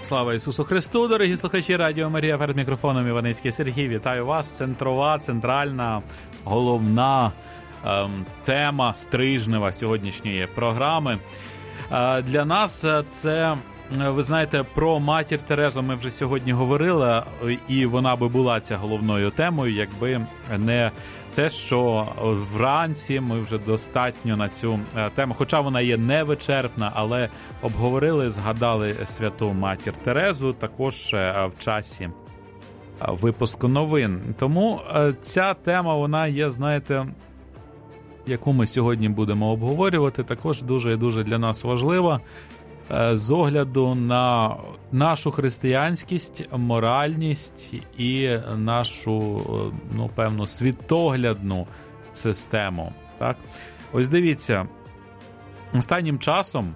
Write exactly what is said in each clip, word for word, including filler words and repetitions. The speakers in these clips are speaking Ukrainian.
Слава Ісусу Христу, дорогі слухачі Радіо Марія, перед мікрофоном Іваницький Сергій. Вітаю вас. Центрова, центральна, головна ем, тема стрижнева сьогоднішньої програми. Е, для нас це, ви знаєте, про матір Терезу ми вже сьогодні говорили, і вона би була ця головною темою, якби не те, що вранці ми вже достатньо на цю тему, хоча вона є невичерпна, але обговорили, згадали святу матір Терезу також в часі випуску новин. Тому ця тема, вона є, знаєте, яку ми сьогодні будемо обговорювати, також дуже і дуже для нас важлива з огляду на нашу християнськість, моральність і нашу, ну, певно, світоглядну систему. Так? Ось дивіться, останнім часом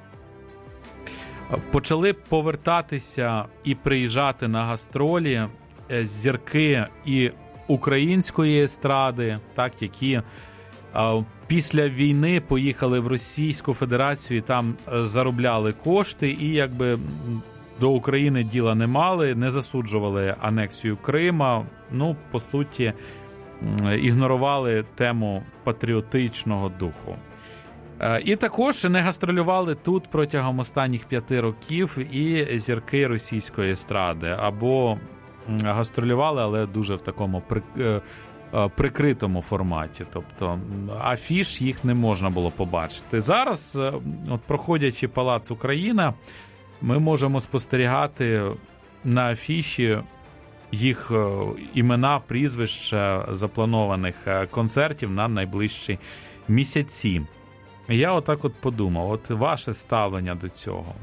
почали повертатися і приїжджати на гастролі зірки і української естради, так, які після війни поїхали в Російську Федерацію і там заробляли кошти, і якби до України діла не мали, не засуджували анексію Крима, ну, по суті, ігнорували тему патріотичного духу. І також не гастролювали тут протягом останніх п'яти років і зірки російської естради, або гастролювали, але дуже в такому при... прикритому форматі, тобто афіш їх не можна було побачити. Зараз, от проходячи Палац Україна, ми можемо спостерігати на афіші їх імена, прізвища запланованих концертів на найближчі місяці. Я отак от подумав, от ваше ставлення до цього.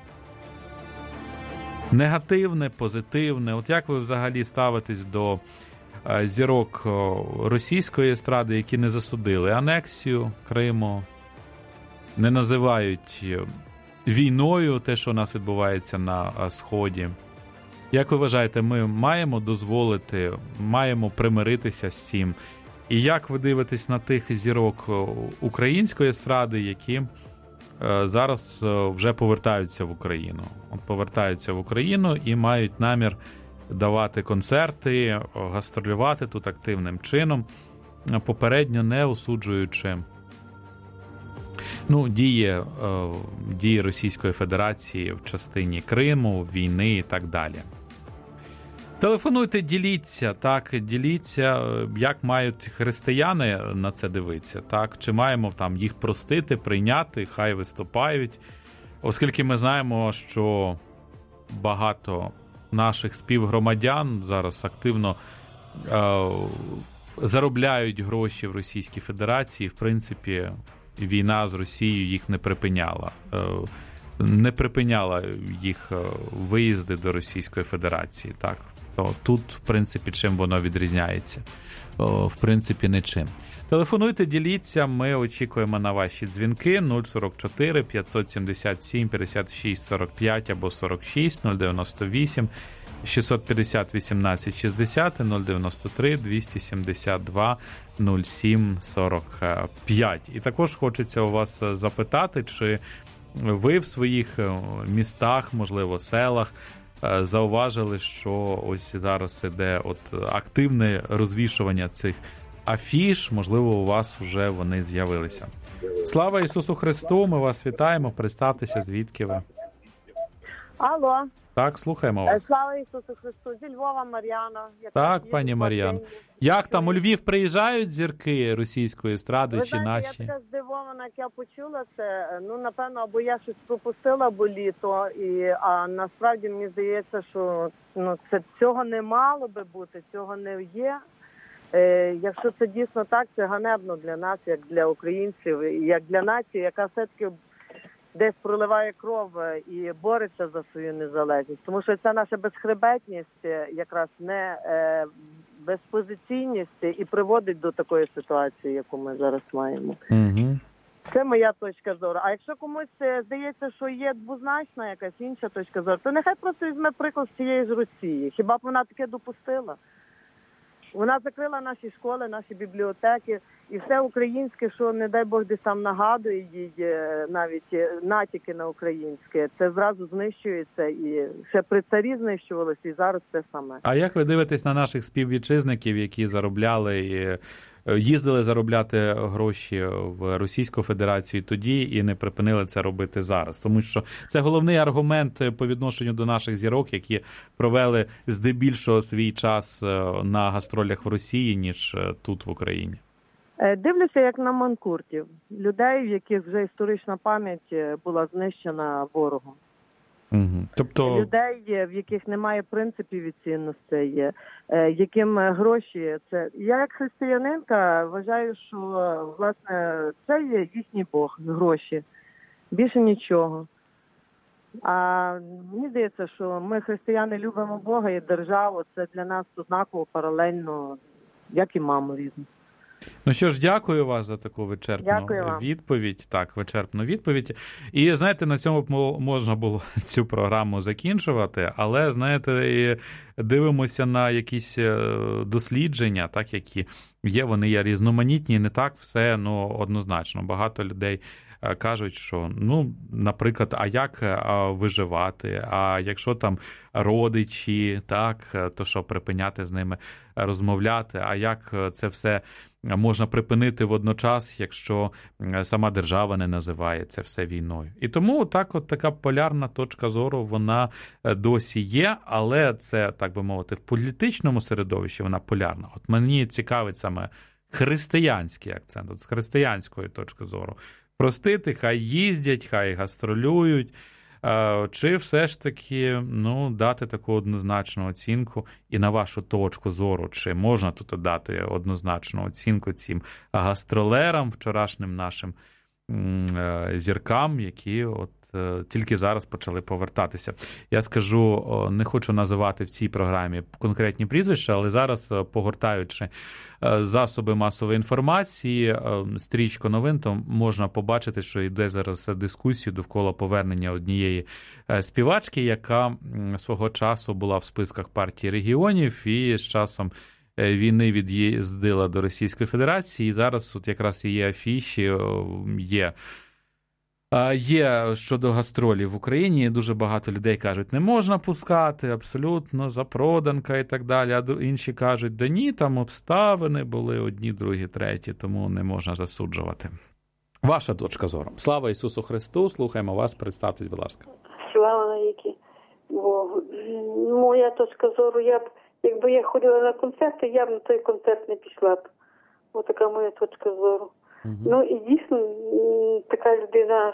Негативне, позитивне, от як ви взагалі ставитесь до зірок російської естради, які не засудили анексію Криму, не називають війною те, що у нас відбувається на Сході. Як ви вважаєте, ми маємо дозволити, маємо примиритися з цим? І як ви дивитесь на тих зірок української естради, які зараз вже повертаються в Україну? От повертаються в Україну і мають намір давати концерти, гастролювати тут активним чином, попередньо не осуджуючи, ну, дії, дії Російської Федерації в частині Криму, війни і так далі. Телефонуйте, діліться, так, діліться, як мають християни на це дивитися, так, чи маємо там їх простити, прийняти, хай виступають, оскільки ми знаємо, що багато наших співгромадян зараз активно е, заробляють гроші в Російській Федерації. В принципі, війна з Росією їх не припиняла. Е, не припиняла їх виїзди до Російської Федерації. Так, то тут, в принципі, чим воно відрізняється? О, в принципі, нічим. Телефонуйте, діліться, ми очікуємо на ваші дзвінки нуль сорок чотири п'ятсот сімдесят сім п'ятдесят шість сорок п'ять або сорок шість, нуль дев'яносто вісім шістсот п'ятдесят вісімнадцять шістдесят, нуль дев'яносто три двісті сімдесят два нуль сім сорок п'ять. І також хочеться у вас запитати, чи ви в своїх містах, можливо, селах, зауважили, що ось зараз іде от активне розвішування цих афіш, можливо, у вас вже вони з'явилися. Слава Ісусу Христу, ми вас вітаємо, представтеся, звідки ви. Алло. Так, слухаємо вас. Слава Ісусу Христу, зі Львова Мар'яна. Так, пані Мар'ян. Як там, у Львів приїжджають зірки російської естради, ви чи знаєте, наші? Я така здивована, як я почула це. Ну, напевно, або я щось пропустила, або літо. І, а насправді мені здається, що ну, це, цього не мало би бути, цього не є. Е, якщо це дійсно так, це ганебно для нас, як для українців, як для нації, яка все-таки десь проливає кров і бореться за свою незалежність. Тому що ця наша безхребетність, якраз не е, безпозиційність і приводить до такої ситуації, яку ми зараз маємо. Угу. Це моя точка зору. А якщо комусь здається, що є двозначна якась інша точка зору, то нехай просто візьме приклад з цієї ж Росії. Хіба б вона таке допустила? Вона закрила наші школи, наші бібліотеки і все українське, що, не дай Бог, десь там нагадує їй навіть натяки на українське. Це зразу знищується і ще при царі знищувалося, і зараз те саме. А як ви дивитесь на наших співвітчизників, які заробляли і їздили заробляти гроші в Російську Федерацію тоді і не припинили це робити зараз? Тому що це головний аргумент по відношенню до наших зірок, які провели здебільшого свій час на гастролях в Росії, ніж тут в Україні. Дивлюся, як на манкуртів. Людей, в яких вже історична пам'ять була знищена ворогом. Угу. Тобто... Людей, в яких немає принципів і цінностей, яким гроші – це... Я як християнинка вважаю, що, власне, це є їхній Бог, гроші. Більше нічого. А мені здається, що ми, християни, любимо Бога і державу. Це для нас однаково, паралельно, як і маму рідну. Ну що ж, дякую вас за таку вичерпну відповідь. Так, вичерпну відповідь. І, знаєте, на цьому можна було цю програму закінчувати, але, знаєте, дивимося на якісь дослідження, так, які є, вони є різноманітні, не так все, ну, однозначно. Багато людей кажуть, що, ну, наприклад, а як виживати, а якщо там родичі, так, то що припиняти з ними розмовляти, а як це все можна припинити водночас, якщо сама держава не називає це все війною. І тому так от така полярна точка зору, вона досі є, але це, так би мовити, в політичному середовищі вона полярна. От мені цікавить саме християнський акцент, от з християнської точки зору. Простити, хай їздять, хай гастролюють, чи все ж таки, ну, дати таку однозначну оцінку, і на вашу точку зору, чи можна тут дати однозначну оцінку цим гастролерам, вчорашнім нашим зіркам, які от тільки зараз почали повертатися. Я скажу, не хочу називати в цій програмі конкретні прізвища, але зараз, погортаючи засоби масової інформації, стрічку новин, то можна побачити, що йде зараз дискусія довкола повернення однієї співачки, яка свого часу була в списках партії регіонів і з часом війни від'їздила до Російської Федерації. І зараз от якраз її афіші є Є щодо гастролів в Україні, дуже багато людей кажуть, не можна пускати, абсолютно запроданка і так далі, а інші кажуть, да ні, там обставини були одні, другі, треті, тому не можна засуджувати. Ваша точка зору. Слава Ісусу Христу, слухаємо вас, представтесь, будь ласка. Слава навіки Богу. Моя точка зору, я б, якби я ходила на концерти, я б на той концерт не пішла б. Ось така моя точка зору. Угу. Ну і дійсно така людина аж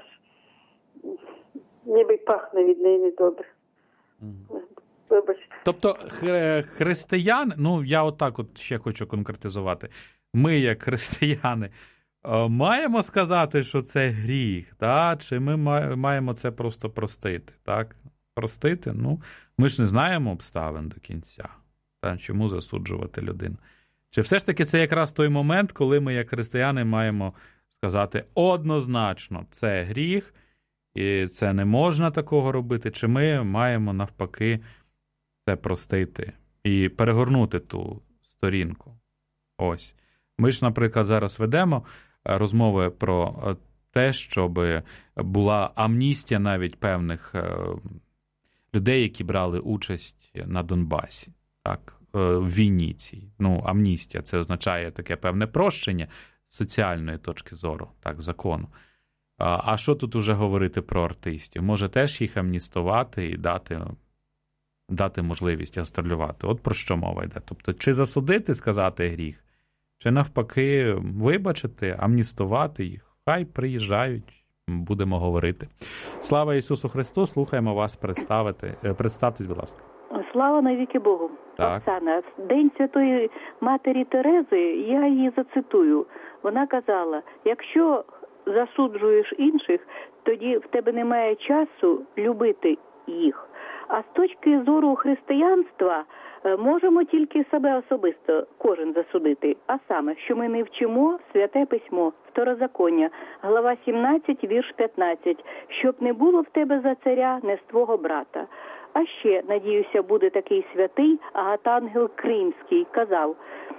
ніби пахне від неї недобре. Угу. Вибачте. Тобто християн, ну я отак от ще хочу конкретизувати, ми як християни маємо сказати, що це гріх, та? Чи ми маємо це просто простити, так? Простити, ну ми ж не знаємо обставин до кінця, та? Чому засуджувати людину? Чи все ж таки це якраз той момент, коли ми, як християни, маємо сказати однозначно, це гріх, і це не можна такого робити, чи ми маємо навпаки це простити і перегорнути ту сторінку? Ось. Ми ж, наприклад, зараз ведемо розмови про те, щоб була амністія навіть певних людей, які брали участь на Донбасі, так, в війні цій. Ну, амністія, це означає таке певне прощення з соціальної точки зору, так, закону. А що тут уже говорити про артистів? Може теж їх амністувати і дати, дати можливість гастролювати? От про що мова йде. Тобто, чи засудити, сказати гріх, чи навпаки вибачити, амністувати їх? Хай приїжджають, будемо говорити. Слава Ісусу Христу, слухаємо вас представити. Представтесь, будь ласка. Слава навіки Богу. Так. Оксана, в День Святої Матері Терези я її зацитую. Вона казала, якщо засуджуєш інших, тоді в тебе немає часу любити їх. А з точки зору християнства можемо тільки себе особисто кожен засудити. А саме, що ми не вчимо Святе Письмо, Второзаконня, глава сімнадцять, вірш п'ятнадцять, щоб не було в тебе за царя не з твого брата. А ще, надіюся, буде такий святий Агатангел Кримський, казав: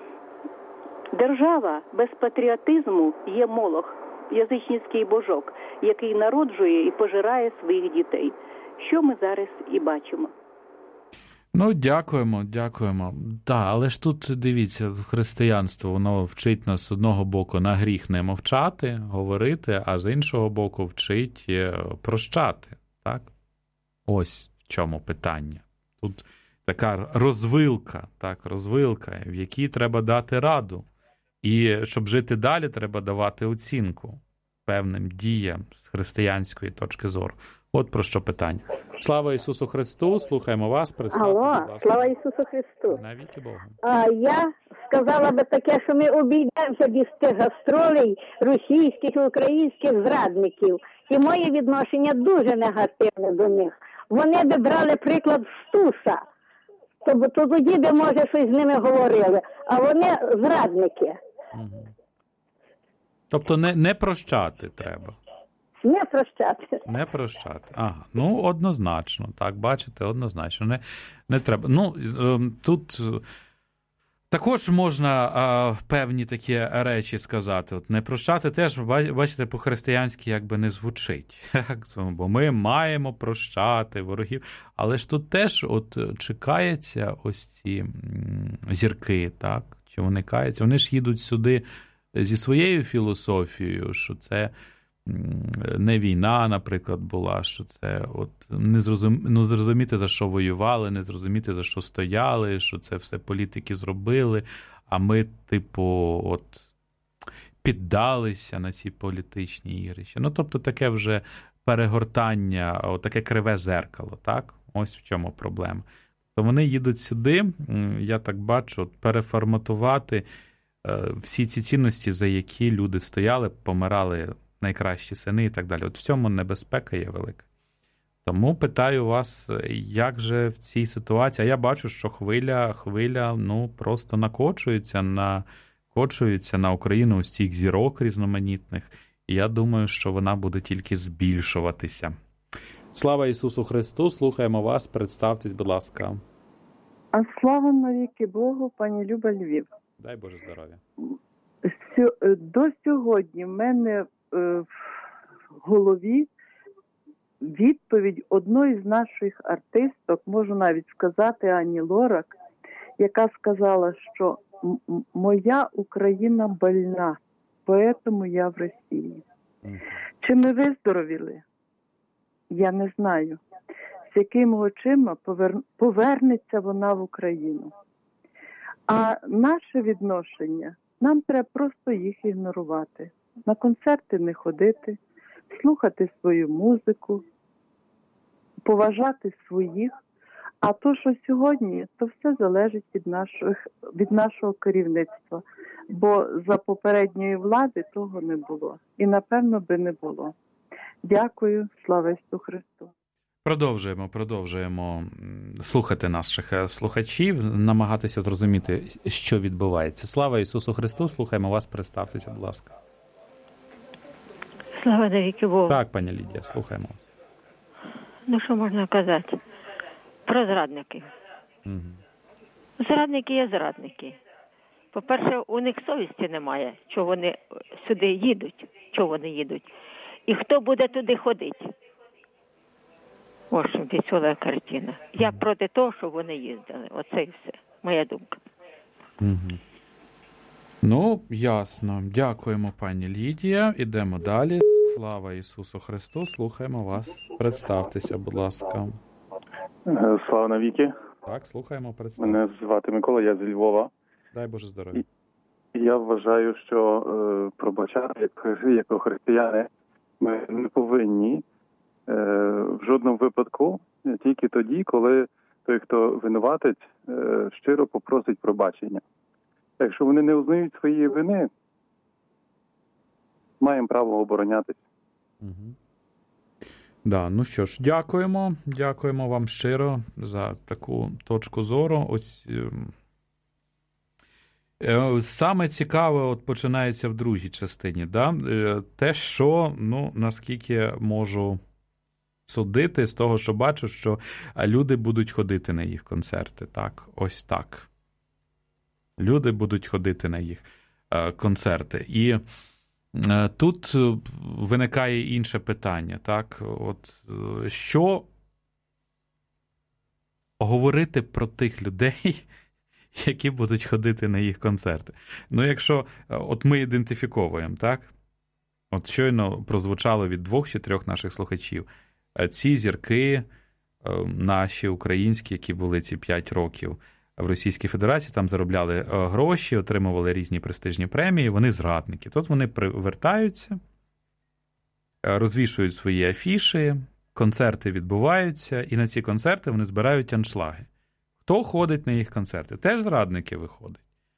держава без патріотизму є молох, язичницький божок, який народжує і пожирає своїх дітей. Що ми зараз і бачимо. Ну, дякуємо, дякуємо. Так, але ж тут, дивіться, християнство, воно вчить нас з одного боку на гріх не мовчати, говорити, а з іншого боку вчить прощати, так? Ось в чому питання. Тут така розвилка, так, розвилка, в якій треба дати раду. І щоб жити далі, треба давати оцінку певним діям з християнської точки зору. От про що питання. Слава Ісусу Христу, слухаємо вас, представте, Алло, будь ласка. слава Ісусу Христу. Навіки Богу. А я сказала би таке, що ми обійдемося без тих гастролей російських і українських зрадників. І моє відношення дуже негативне до них. Вони би брали приклад з Туса, то, то тоді би, може, щось з ними говорили. А вони зрадники. Угу. Тобто не, не прощати треба. Не прощати. Не прощати. Ага. Ну, однозначно. Так, бачите, однозначно. Не, не треба. Ну, тут також можна а, певні такі речі сказати. От не прощати теж, бачите, по-християнськи якби не звучить. Бо ми маємо прощати ворогів. Але ж тут теж от чекаються ось ці зірки, так? Чи вони каються? Вони ж їдуть сюди зі своєю філософією, що це не війна, наприклад, була, що це от не зрозум... ну, зрозуміти, за що воювали, не зрозуміти, за що стояли, що це все політики зробили, а ми, типу, от піддалися на ці політичні ігрища. Ну, тобто таке вже перегортання, от таке криве зеркало, так? Ось в чому проблема. То вони їдуть сюди, я так бачу, от переформатувати всі ці цінності, за які люди стояли, помирали найкращі сини і так далі. От в цьому небезпека є велика. Тому питаю вас, як же в цій ситуації, а я бачу, що хвиля, хвиля, ну, просто накочується, накочується на Україну ось цих зірок різноманітних, і я думаю, що вона буде тільки збільшуватися. Слава Ісусу Христу, слухаємо вас, представтесь, будь ласка. А слава навіки Богу, пані Люба, Львів. Дай Боже здоров'я. До сьогодні в мене в голові відповідь одної з наших артисток, можу навіть сказати, Ані Лорак, яка сказала, що моя Україна больна, поэтому я в Росії. Чи ми виздоровіли? Я не знаю. З якими очима повер... повернеться вона в Україну. А наше відношення, нам треба просто їх ігнорувати. На концерти не ходити, слухати свою музику, поважати своїх. А то, що сьогодні, то все залежить від наших, від нашого керівництва. Бо за попередньої влади того не було. І, напевно, би не було. Дякую. Слава Ісусу Христу. Продовжуємо, продовжуємо слухати наших слухачів, намагатися зрозуміти, що відбувається. Слава Ісусу Христу, слухаємо вас, представтеся, будь ласка. Слава навіки Богу. Так, пані Лідія, слухаємо вас. Ну, що можна казати? Про зрадників. Угу. Зрадники є зрадники. По-перше, у них совісті немає, чого вони сюди їдуть, чого вони їдуть. І хто буде туди ходити? Ось весела картина. Я проти того, щоб вони їздили. Оце і все. Моя думка. Угу. Ну, ясно. Дякуємо, пані Лідія. Ідемо далі. Слава Ісусу Христу. Слухаємо вас. Представтеся, будь ласка. Слава навіки. Так, слухаємо, представтеся. Мене звати Микола, я з Львова. Дай Боже здоров'я. І я вважаю, що е, пробачати, як, як християни, ми не повинні е, в жодному випадку, тільки тоді, коли той, хто винуватець, е, щиро попросить пробачення. Якщо вони не узнають своєї вини, маємо право оборонятися. Угу. Да, ну що ж, дякуємо. Дякуємо вам щиро за таку точку зору. Ось е, саме цікаве от починається в другій частині. Да? Е, те, що, ну, наскільки можу судити з того, що бачу, що люди будуть ходити на їх концерти. Так, ось так. Люди будуть ходити на їх концерти. І тут виникає інше питання. Так, от що говорити про тих людей, які будуть ходити на їх концерти. Ну, якщо от ми ідентифіковуємо, так? От щойно прозвучало від двох чи трьох наших слухачів. Ці зірки наші, українські, які були ці п'ять років в Російській Федерації, там заробляли гроші, отримували різні престижні премії, вони зрадники. Тут вони привертаються, розвішують свої афіші, концерти відбуваються, і на ці концерти вони збирають аншлаги. Хто ходить на їх концерти? Теж зрадники виходять.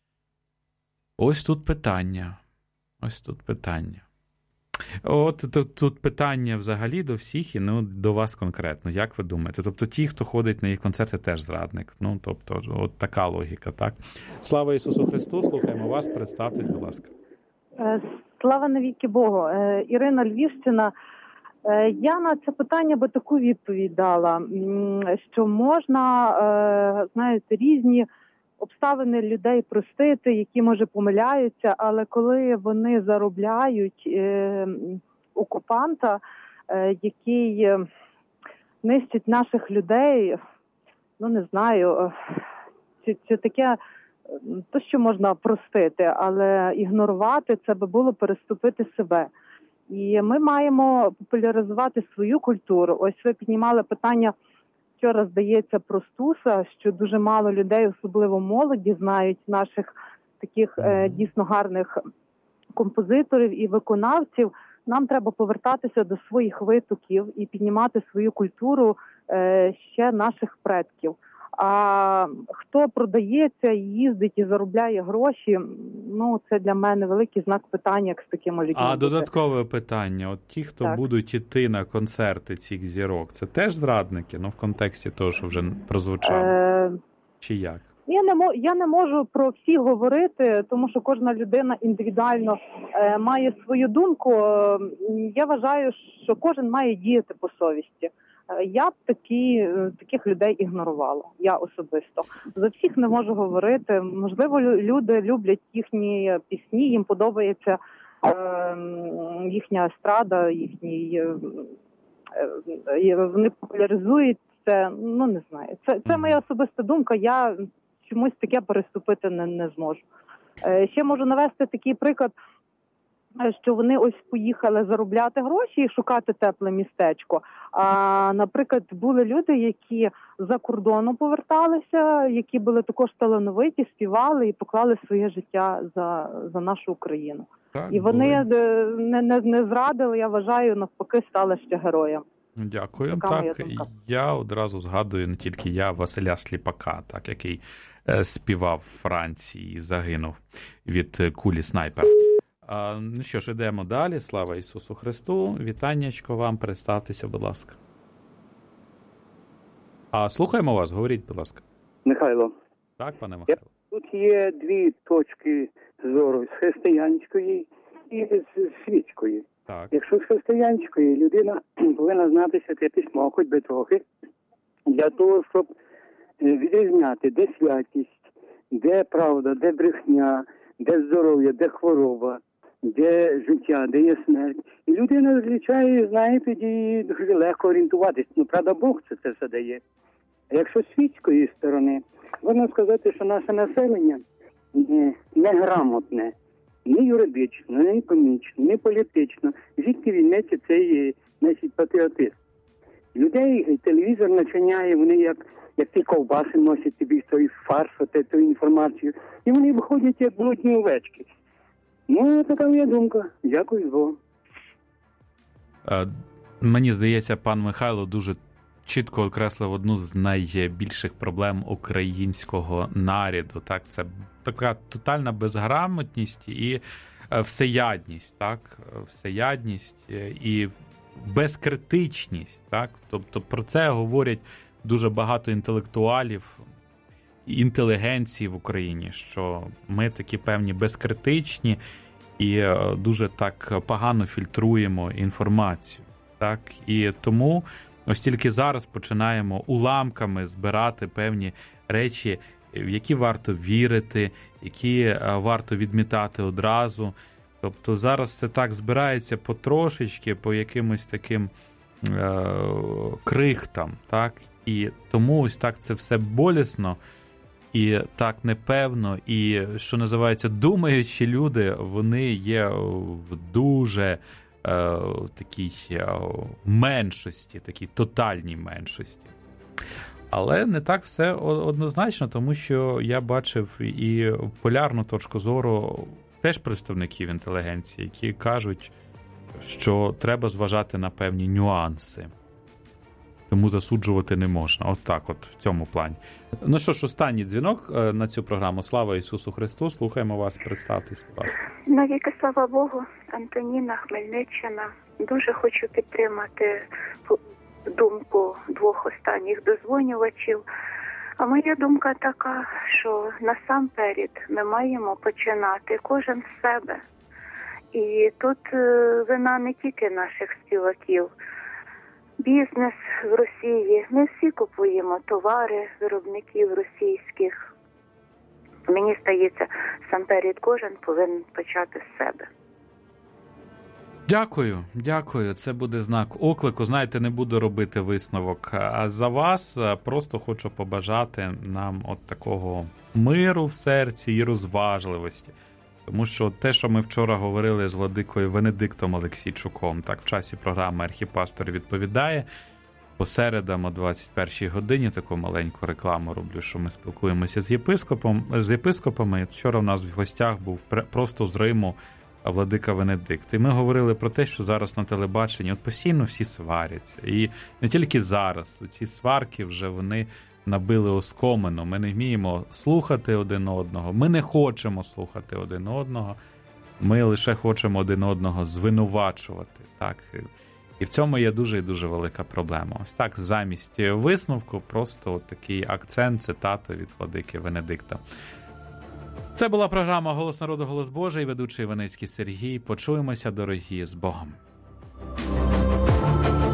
Ось тут питання. Ось тут питання. От тут, тут питання взагалі до всіх і ну, до вас конкретно. Як ви думаєте? Тобто ті, хто ходить на їх концерти, теж зрадник. Ну, тобто, от така логіка, так? Слава Ісусу Христу, слухаємо вас, представтесь, будь ласка. Слава навіки Богу. Ірина Львівщина. Я на це питання би таку відповідь дала, що можна, знаєте, різні обставини людей простити, які, може, помиляються, але коли вони заробляють окупанта, який нищить наших людей, ну, не знаю, це, це таке, то, що можна простити, але ігнорувати це би було переступити себе. І ми маємо популяризувати свою культуру. Ось ви піднімали питання, вчора, здається, про Стуса, що дуже мало людей, особливо молоді, знають наших таких е, дійсно гарних композиторів і виконавців. Нам треба повертатися до своїх витоків і піднімати свою культуру е, ще наших предків. А хто продається, їздить і заробляє гроші, ну, це для мене великий знак питання, як з такими людьми. А додаткове питання, от ті, хто так. будуть іти на концерти цих зірок, це теж зрадники? Ну, в контексті того, що вже прозвучало. Е... Чи як? Я не, мо... Я не можу про всіх говорити, тому що кожна людина індивідуально е, має свою думку. Я вважаю, що кожен має діяти по совісті. Я б такі, таких людей ігнорувала, я особисто. За всіх не можу говорити. Можливо, люди люблять їхні пісні, їм подобається е, їхня естрада, їхній, е, вони популяризують це, ну не знаю. Це, це моя особиста думка, я чомусь таке переступити не, не зможу. Е, ще можу навести такий приклад, що вони ось поїхали заробляти гроші і шукати тепле містечко. А, наприклад, були люди, які за кордону поверталися, які були також талановиті, співали і поклали своє життя за, за нашу Україну. Так, і вони не, не, не зрадили, я вважаю, навпаки, стали ще героєм. Дякую. Така так, я одразу згадую не тільки я, Василя Сліпака, так, який е, співав в Франції і загинув від кулі снайпера. А, ну що ж, ідемо далі. Слава Ісусу Христу. Вітаннячко вам. Представтеся, будь ласка. А слухаємо вас. Говоріть, будь ласка. Михайло. Так, пане Михайло. Тут є дві точки зору. З християнської і з світської. Так. Якщо з християнської, людина повинна знати Святе Письмо, хоч би трохи, для того, щоб відрізняти, де святість, де правда, де брехня, де здоров'я, де хвороба, де життя, де є смерть. І людина розлічає і знає, тоді дуже легко орієнтуватись. Ну, правда, Бог це, це все дає. А якщо з світської сторони, можна сказати, що наше населення неграмотне, ні юридично, ні економічно, ні політично. Звідки візьметься цей, значить, патріотизм? Людей телевізор начиняє, вони як, як ті ковбаси носять тобі той фарш, ту інформацію. І вони виходять як блудні овечки. Ну, така моя думка. Дякую Богу. Мені здається, пан Михайло дуже чітко окреслив одну з найбільших проблем українського народу. Так, це така тотальна безграмотність і всеядність, так, всеядність і безкритичність, так. Тобто про це говорять дуже багато інтелектуалів, інтелігенції в Україні, що ми такі певні безкритичні і дуже так погано фільтруємо інформацію, так. І тому Ось тільки зараз починаємо уламками збирати певні речі, в які варто вірити, які варто відмітати одразу. Тобто зараз це так збирається потрошечки, по якимось таким е- крихтам, так? І тому ось так це все болісно і так непевно, і, що називається, думаючі люди, вони є в дуже е, такій е, меншості, такій тотальній меншості. Але не так все однозначно, тому що я бачив і полярну точку зору теж представників інтелігенції, які кажуть, що треба зважати на певні нюанси. Тому засуджувати не можна. Ось так от, в цьому плані. Ну що ж, останній дзвінок на цю програму. Слава Ісусу Христу. Слухаємо вас. Представтесь, будь ласка. Навіки слава Богу. Антоніна, Хмельниччина. Дуже хочу підтримати думку двох останніх дозвонювачів. А моя думка така, що насамперед ми маємо починати кожен з себе. І тут вина не тільки наших співаків. Бізнес в Росії. Ми всі купуємо товари виробників російських. Мені здається, насамперед кожен повинен почати з себе. Дякую, дякую. Це буде знак оклику. Знаєте, не буду робити висновок. А за вас просто хочу побажати нам от такого миру в серці і розважливості. Тому що те, що ми вчора говорили з владикою Венедиктом Олексійчуком, так, в часі програми «Архіпастор відповідає», по середам о двадцять першій годині, таку маленьку рекламу роблю, що ми спілкуємося з єпископом, з єпископами. Вчора у нас в гостях був просто з Риму владика Венедикт. І ми говорили про те, що зараз на телебаченні от постійно всі сваряться. І не тільки зараз. Ці сварки вже вони набили оскомину. Ми не вміємо слухати один одного. Ми не хочемо слухати один одного. Ми лише хочемо один одного звинувачувати. Так? І в цьому є дуже і дуже велика проблема. Ось так, замість висновку, просто от такий акцент, цитата від владики Венедикта. Це була програма «Голос народу, голос Божий», ведучий Іваницький Сергій. Почуємося, дорогі, з Богом.